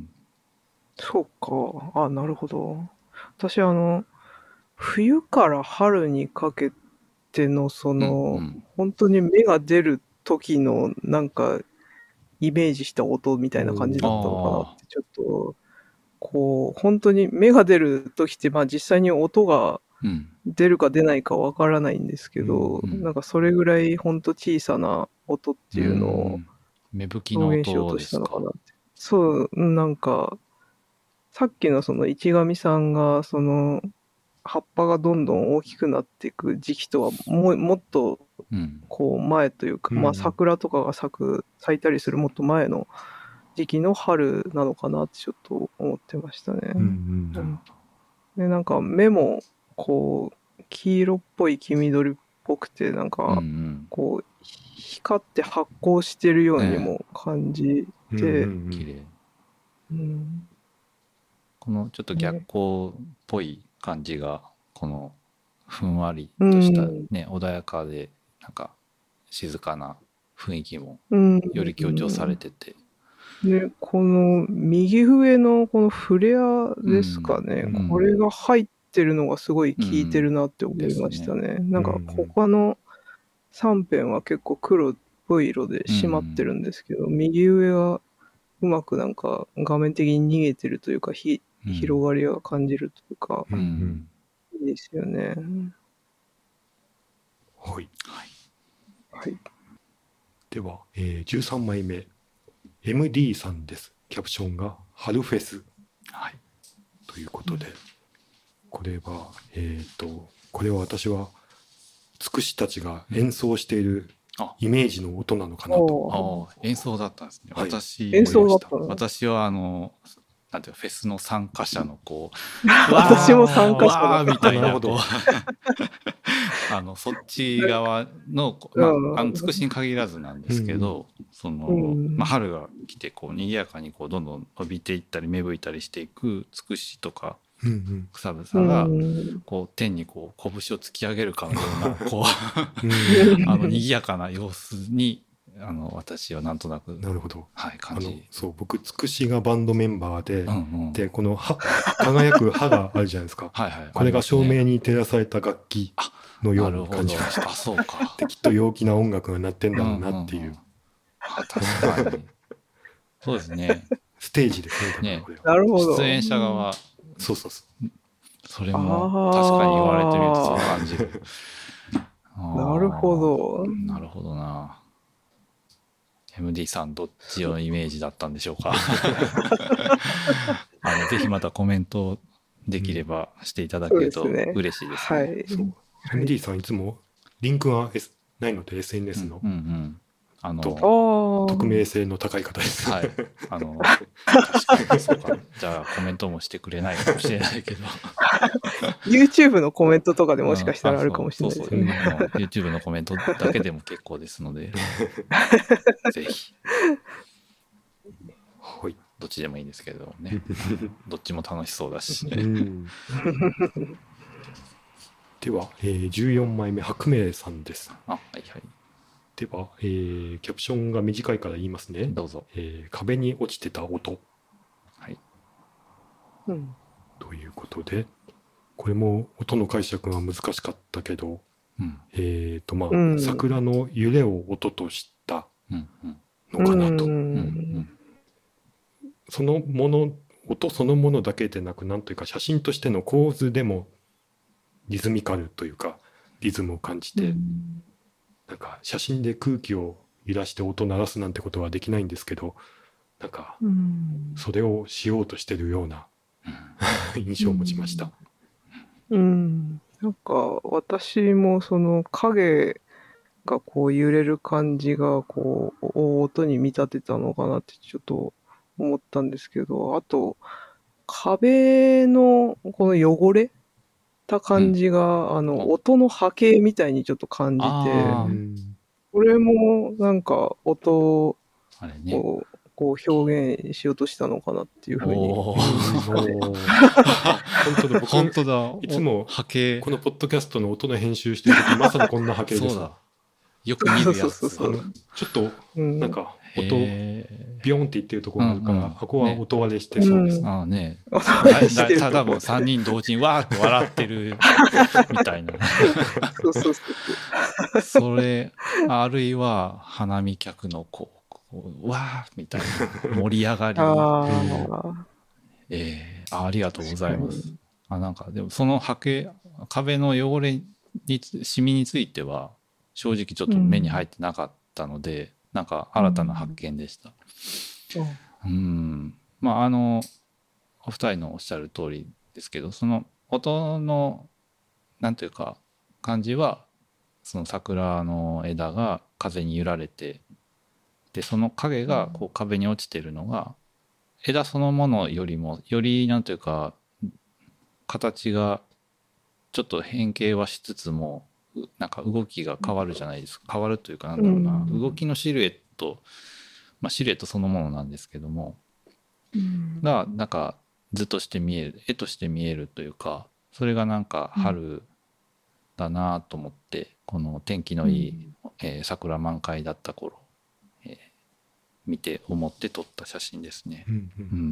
そうか。あ、なるほど。私あの冬から春にかけてのその、うんうん、本当に芽が出る時のなんかイメージした音みたいな感じだったのかなってちょっとこう本当に芽が出る時ってまあ実際に音が出るか出ないかわからないんですけど、うんうん、なんかそれぐらい本当小さな音っていうのを表現しようとしたのかなって。そう、なんかさっきのその市上さんがその葉っぱがどんどん大きくなっていく時期とはももっとこう前というか、うん、まあ桜とかが咲く咲いたりするもっと前の時期の春なのかなってちょっと思ってましたね。うんうんうん、でなんか目もこう黄色っぽい黄緑っぽくてなんかこう光って発光してるようにも感じて、ね、うんうんうん、 綺麗、うん、このちょっと逆光っぽい感じがこのふんわりとしたね、うん、穏やかでなんか静かな雰囲気もより強調されてて、 うんうん、でこの右上のこのフレアですかね、うん、これが入ってるのがすごい効いてるなって思いましたね、うん、なんか他のさん編は結構黒っぽい色で締まってるんですけど、うん、右上はうまくなんか画面的に逃げてるというかひ広がりを感じるというか、うん、いいですよね。 はい。 はい。 では、えー、じゅうさんまいめ、エムディー さんです。キャプションが春フェス。はい。ということで、これは、えっと、これは私は、つくしたちが演奏しているイメージの音なのかなと。 ああ、演奏だったんですね。はい、私、 演奏だったの？ 私はあの、なんていうフェスの参加者のこう、 私も参加者だみたいなこうあのそっち側の、まあ、あのつくしに限らずなんですけど、うん、その、まあ、春が来てこう賑やかにこうどんどん伸びていったり芽吹いたりしていくつくしとか草草がこう天にこう拳を突き上げるかのようなこうあの賑やかな様子にあの私はなんとなくなるほど、 はい、感じ。 あのそう僕つくしがバンドメンバーで、うんうん、でこの葉輝く葉があるじゃないですかはい、はい、これが照明に照らされた楽器のように感じました。 あ、そうか。 できっと陽気な音楽が鳴ってんだろうなっていう。うんうんうん、 確かに。そうですね。 ステージですね。 ね、なるほど。 出演者側、うん、 そうそうそう。 それも確かに言われてみるとそう感じる。 なるほど。 なるほどな。エムディー さんどっちのイメージだったんでしょうか。あのぜひまたコメントできればしていただけると嬉しいですね。はい。 そう エムディー さんいつもリンクが、S、ないので エスエヌエス の、うんうんうん、 あの匿名性の高い方です。 はい。あの確かにそうか。じゃあコメントもしてくれないかもしれないけど。 YouTube のコメントとかでもしかしたらあるかもしれないですね。 そうそうそう。YouTube のコメントだけでも結構ですので、ぜひ。 はい。 どっちでもいいんですけどね。どっちも楽しそうだし。 うん、では、えー、じゅうよんまいめ白明さんです。 あ、はいはい。 では、えー、キャプションが短いから言いますね。 どうぞ。 えー、壁に落ちてた音。 はい。 うん。 ということで、これも音の解釈が難しかったけど、うん、えっとまあ、うん、桜の揺れを音としたのかなと。うんうん、そのもの、音そのものだけでなく、なんというか写真としての構図でもリズミカルというか、リズムを感じて、うん、なんか写真で空気を揺らして音を鳴らすなんてことはできないんですけど、なんかそれをしようとしてるような印象を持ちました。 うん、うん、なんか私もその影がこう揺れる感じがこう音に見立てたのかなってちょっと思ったんですけど、あと壁のこの汚れた感じが、うん、あの音の波形みたいにちょっと感じて、これもなんか音をあれ、ね、 こう表現しようとしたのかなっていうふうに思いましたね。 本当だ、僕本当だ、 いつも波形このポッドキャストの音の編集してる時まさにこんな波形です。 そうだ、よく見るやつ。 そうそうそう、ちょっとなんか音ビヨンっていってるところがあるから、うんうん、ここは音割れしてそうです。 ね、ああね。ただもうさんにん同時にわーって笑ってるみたいな。 そうそうそう。 それあるいは花見客のこう、こうわーみたいな盛り上がり。 あ, えー、あ, ありがとうございます。あなんかでもその波形壁の汚れにシミについては正直ちょっと目に入ってなかったので。うん、なんか新たな発見でした。うん、うんまああのお二人のおっしゃる通りですけど、その音のなんていうか感じはその桜の枝が風に揺られて、でその影がこう壁に落ちてるのが枝そのものよりもよりなんていうか形がちょっと変形はしつつも。なんか動きが変わるじゃないですか。変わるというかなんだろうな、うん、動きのシルエット、まあ、シルエットそのものなんですけども、うん、がなんか図として見える、絵として見えるというか、それがなんか春だなと思って、うん、この天気のいい、うんえー、桜満開だった頃、えー、見て思って撮った写真ですね。うんうんうん、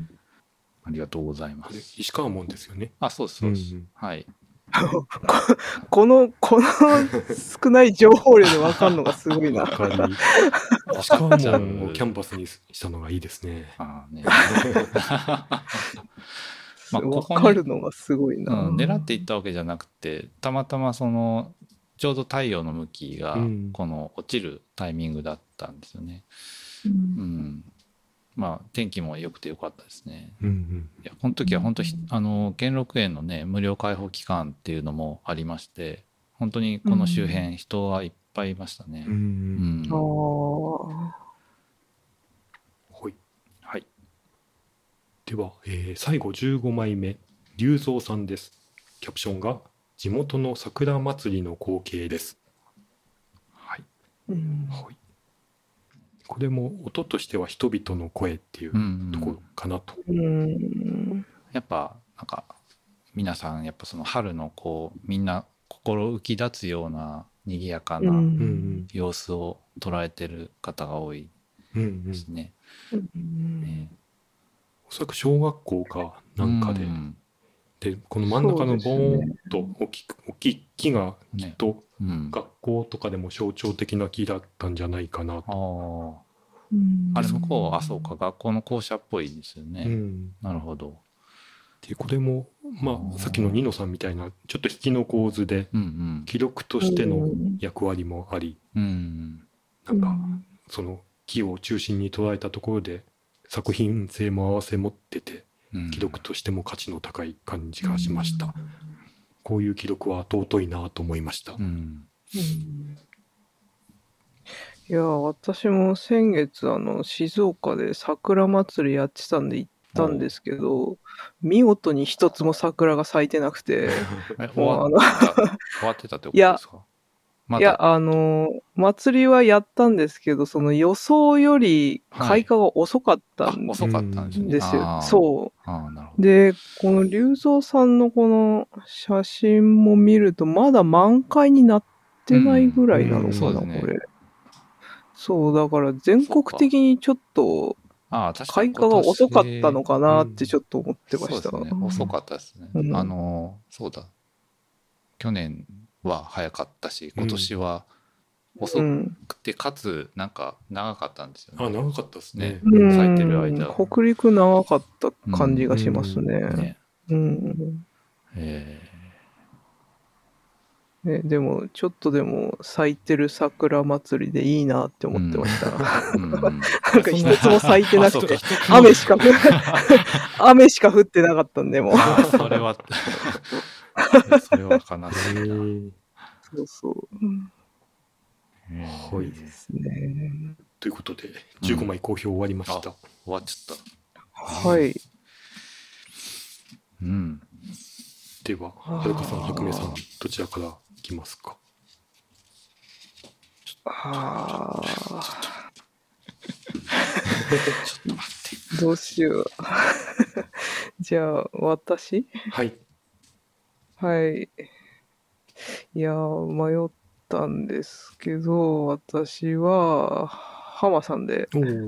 ありがとうございます。 石川門ですよね。 あ、そうですそうです、うんうん、はい。 このこの少ない情報量で分かるのがすごいな。 分かり。石川門をキャンバスにしたのがいいですね。 あねまあ、分かるのがすごいな、 うん。狙っていったわけじゃなくて、たまたまそのちょうど太陽の向きがこの落ちるタイミングだったんですよね。うんうんまあ天気も良くて良かったですね。うんうん、いやこの時は本当あの兼六園のね無料開放期間っていうのもありまして、本当にこの周辺人はいっぱいいましたね。うんうんうん、 はいはい。では、えー、最後じゅうごまいめ龍造さんです。キャプションが地元の桜祭りの光景です。 はい。 うんはい。これも音としては人々の声っていうところかなと。 うん、 やっぱなんか皆さんやっぱその春のこうみんな心浮き立つような賑やかな様子を捉えてる方が多いですね。 うんうんね、 おそらく小学校かなんかで、うん、でこの真ん中のボーンと大きく大きい木がきっと学校とかでも象徴的な木だったんじゃないかなと。 ああ、あれ向こう、あ、そうか、学校の校舎っぽいですよね。 うん、 なるほど。 でこれもまあさっきのニノさんみたいなちょっと引きの構図で記録としての役割もあり、 うんうん、 なんかその木を中心に捉えたところで作品性も併せ持ってて記録としても価値の高い感じがしました。うん、こういう記録は尊いなと思いました。うんうん、 いや私も先月あの静岡で桜祭りやってたんで行ったんですけど、見事に一つも桜が咲いてなくて終わってたってことですか？ いや、ま、いやあの祭りはやったんですけど、その予想より開花が遅かったんですよ。 はい、遅かったんですね。 そう。 あ、なるほど。 でこの龍造さんのこの写真も見るとまだ満開になってないぐらいなのかな、うん、これ。そうだから全国的にちょっと開花が遅かったのかなってちょっと思ってました。 そうですね、遅かったですね。うん、あのそうだ。去年は早かったし、今年は遅くてかつなんか長かったんですよね。 あ、長かったですね。 ね、咲いてる間。北陸長かった感じがしますね。うん。ねうん、えーね、でもちょっとでも咲いてる桜祭りでいいなって思ってました。うんうん、なんか一つも咲いてなくて雨しか雨しか降ってなかったんでもうそれはそれは悲しいな。 そうそう。 はい。ですね。ということでじゅうごまい公表終わりました。うん、 終わっちゃった。 はい。 うん。 でははるかさん、白明さんどちらからいきますか？ ああ。 ちょっと待って。 どうしよう。じゃあ私？ はい。 はい。いや迷ったんですけど、私は浜さんで。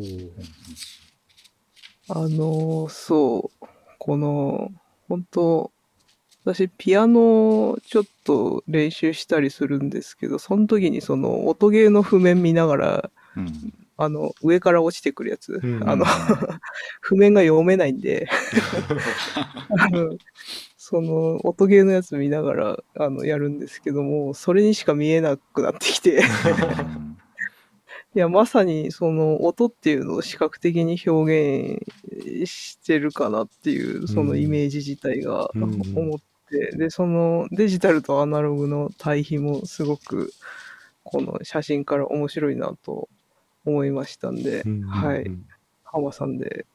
あのそうこの本当。私ピアノちょっと練習したりするんですけど、その時にその音ゲーの譜面見ながら、うん、あの上から落ちてくるやつ、うん、あの譜面が読めないんであのその音ゲーのやつ見ながらあのやるんですけども、それにしか見えなくなってきていやまさにその音っていうのを視覚的に表現してるかなっていうそのイメージ自体が思って、でそのデジタルとアナログの対比もすごくこの写真から面白いなと思いましたんで、うんうんうん、はい浜さんで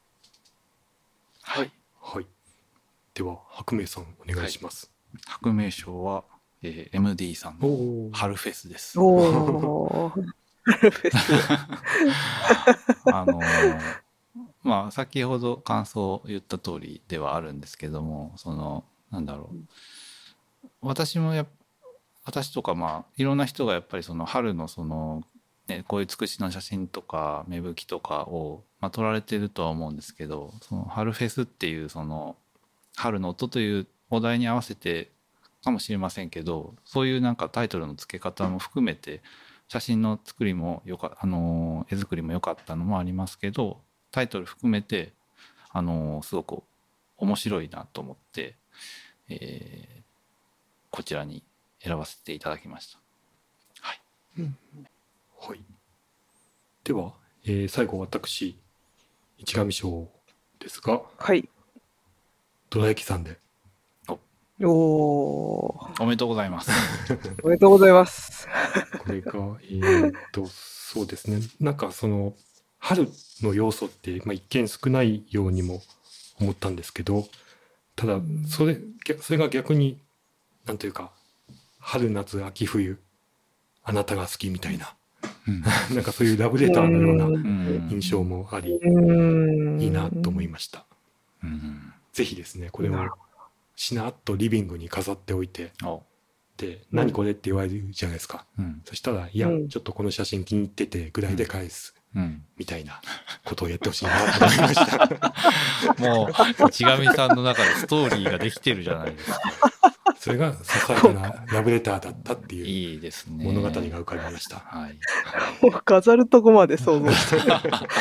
はいはい。では白明さんお願いします。 はい、白明賞は、えー、エムディー さんの春フェスです。 お春フェスあのー、まあ先ほど感想を言った通りではあるんですけども、そのなんだろう、私もや私とかまあいろんな人がやっぱりその春のその、ね、こういうつくしの写真とか芽吹きとかを、まあ、撮られてるとは思うんですけど、その春フェスっていうその春の音というお題に合わせてかもしれませんけど、そういうなんかタイトルの付け方も含めて写真の作りもよかあの絵作りも良かったのもありますけど、タイトル含めてあのすごく面白いなと思って。えー、こちらに選ばせていただきました。はい。 うん、はい。では、えー、最後私市上賞ですが、 はい。 どら焼きさんで。 おお。 おめでとうございます。 おめでとうございます。 これがえー、っとそうですね。なんかその春の要素って、まあ、一見少ないようにも思ったんですけど。ただそれ、それが逆になんというか春夏秋冬あなたが好きみたいな、うん、なんかそういうラブレターのような印象もあり、いいなと思いました。うん、ぜひですねこれをしなっとリビングに飾っておいて、で何これって言われるじゃないですか、うん、そしたらいや、うん、ちょっとこの写真気に入っててぐらいで返す、うん、みたいなことをやってほしいなと思いましたもうちがみさんの中でストーリーができてるじゃないですか。 それがささやかなラブレターだったっていういいですね物語が浮かびました。 はい、もう飾るとこまで想像してい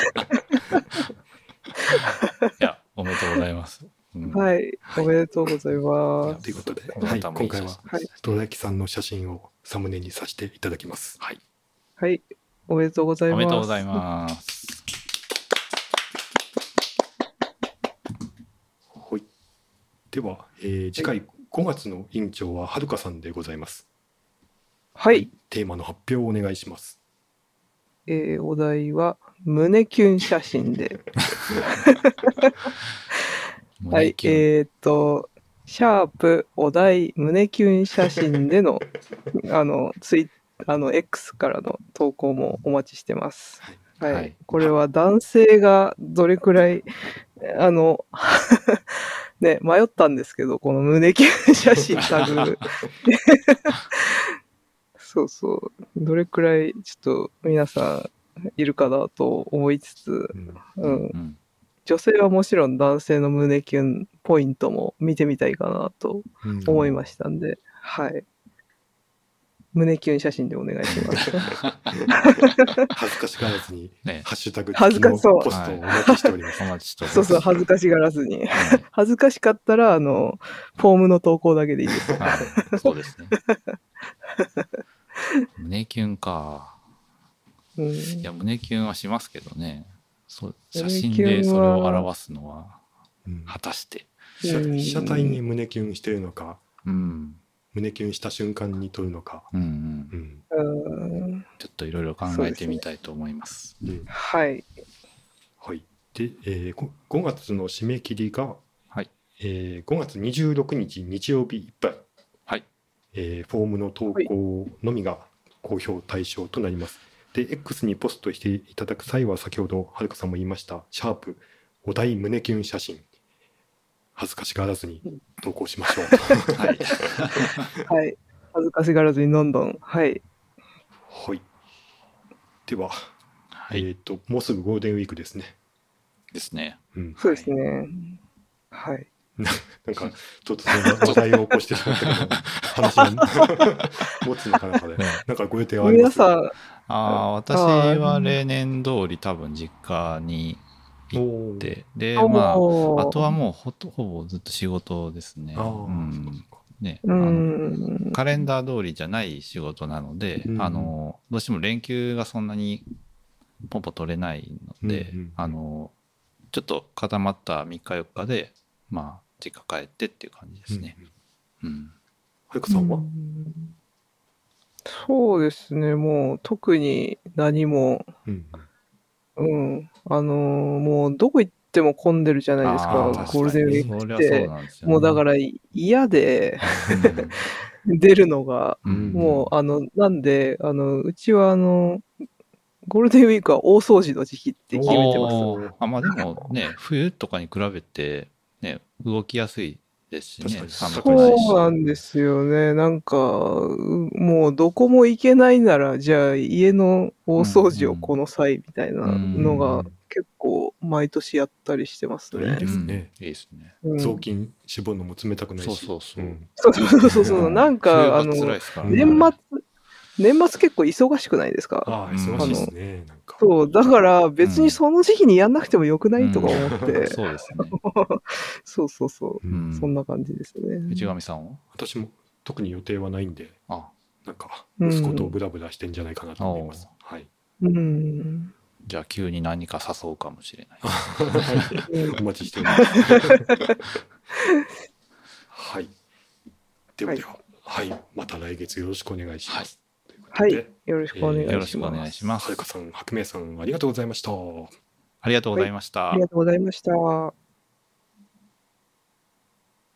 やおめでとうございます。 うん、はい、はい、おめでとうございます。 ということで、はい、今回は戸崎さんの写真をサムネにさせていただきます。 はい、 はい、おめでとうございます。 おめでとうございます。 はい、では、えー、次回ごがつの委員長ははるかさんでございます。 はい、はい、 テーマの発表をお願いします。 えー、お題は胸キュン写真ではい、えー、っとシャープお題胸キュン写真でのあのツイあの X からの投稿もお待ちしてます。はい、はい、これは男性がどれくらいあのね迷ったんですけどこの胸キュン写真タグそうそうどれくらいちょっと皆さんいるかなと思いつつ、うんうんうん女性はもちろん男性の胸キュンポイントも見てみたいかなと思いましたんで、うん、はい。胸キュン写真でお願いします。 恥ずかしがらずに、ね、ハッシュタグ付きのポストをお待ちしております。 はい、 そうそう、恥ずかしがらずに。恥ずかしかったら、あの、フォームの投稿だけでいいです。 はい、そうですね。胸キュンか。うん、いや、胸キュンはしますけどね。そう写真でそれを表すのは果たして、 うん、被写体に胸キュンしてるのか、うん、胸キュンした瞬間に撮るのか、うんうんうん、ちょっといろいろ考えてみたいと思います。 うん、はい、 はい、で、えー、ごがつの締め切りが、 はいえー、ごがつにじゅうろくにち日曜日いっぱい、 はいえー、フォームの投稿のみが公表対象となります。で X にポストしていただく際は先ほどはるかさんも言いましたシャープお題胸キュン写真恥ずかしがらずに投稿しましょうはい、はい、恥ずかしがらずにどんどんはいはいでは、はい、えっ、ー、ともうすぐゴールデンウィークですねですね、 うん、そうですねはいなんかちょっとその話題を起こしてしまったけど話が持つのかなかで、ね、なんかご予定はありますか？ 皆さんあ私は例年通り多分実家に行ってでまああとはもうほとほぼずっと仕事ですね。うんねあのカレンダー通りじゃない仕事なので、うん、あのどうしても連休がそんなにポンポン取れないので、うんうん、あのちょっと固まったみっかよっかでまあ実家帰ってっていう感じですね。うん。うん、 はるかさんは？ そうですね、もう特に何も、うん、うん、あのー、もうどこ行っても混んでるじゃないですか、ゴールデンウィークって。ね、もうだから嫌で出るのが、うん、もうあの、なんで、あの、うちはあの、ゴールデンウィークは大掃除の時期って決めてます。 あ、まあでもね、冬とかに比べて、ね、動きやすいですしね。 そうなんですよね。なんか、もうどこも行けないなら、じゃあ家の大掃除をこの際みたいなのが結構毎年やったりしてますね。 いいですね。 いいですね。 雑巾絞るのも冷たくないし。 そうそうそう。 そうそうそう。なんか、あの、年末、年末結構忙しくないですか？ ああ、忙しいですね。なんかそう、だから別にその時期にやんなくてもよくないとか思って。うんうん、 そうですね。 そうそうそう、うん。そんな感じですね。 内上さんは？ 私も特に予定はないんで、あなんか息子とブラブラしてんじゃないかなと思います。うん、はい。 うん。 じゃあ急に何か誘うかもしれない。 お待ちしております。はい。ではでは、はい、はい、また来月よろしくお願いします。 はい、はい、よろしくお願いします。 よろしくお願いします。 はるかさん、白明さん、ありがとうございました。 ありがとうございました。 はい、ありがとうございました。